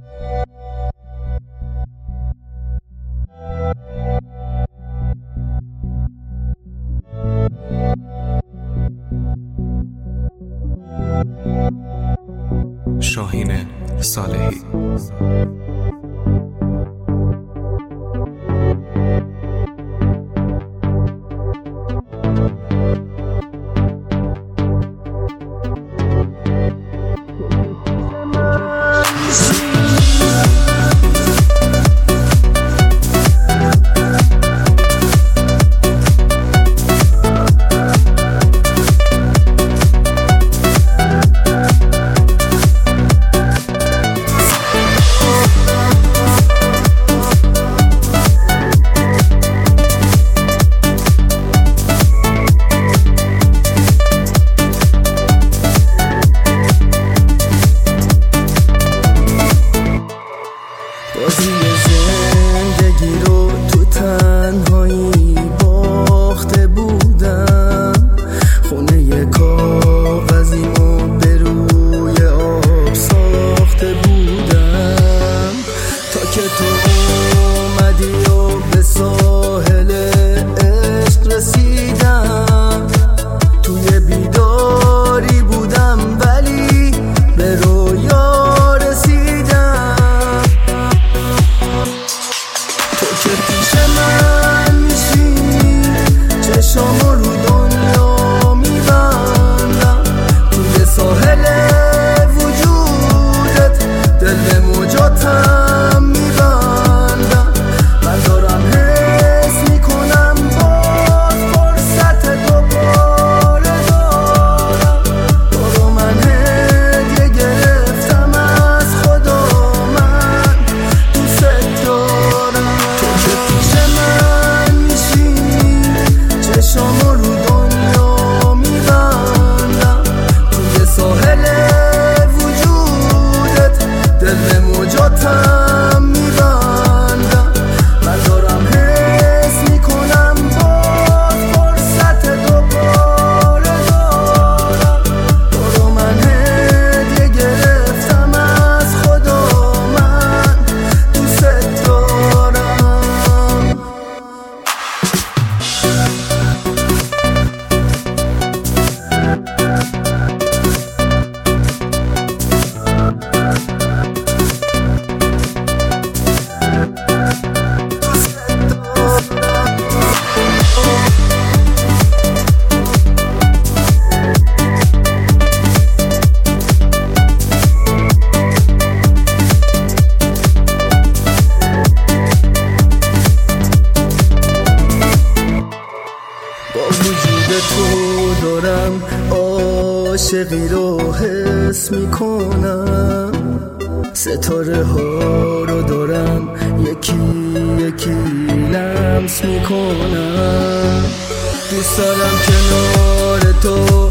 شاهین صالحی. بازی زندگی رو تو تنهایی باخته بودم، خونه کاغذیمو به روی آب ساخته بودم، تا که تو اومدی و به ساحل عشق رسیدم. توی بیداری بودم ولی به رویا رسیدم. تو که پیش من میشینی چشامو رو دنیا میبندم، توی ساحل وجودت دل به موجاتم میبندم. من دارم حس میکنم باز فرصت دوباره دارم، تو رو من هدیه گرفتم از خدا، من دوست دارم. تو که پیش من میشینی چشامو رو دنیا میبندم، توی ساحل وجودت دل به موجاتم میبندم. من دارم حس میکنم باز فرصت دوباره دارم، تو رو من هدیه گرفتم از خدا، من دوست دارم. با وجود تو دارم عاشقی رو حس میکنم، ستاره ها رو دارم یکی یکی لمس میکنم. دوست دارم کنار تو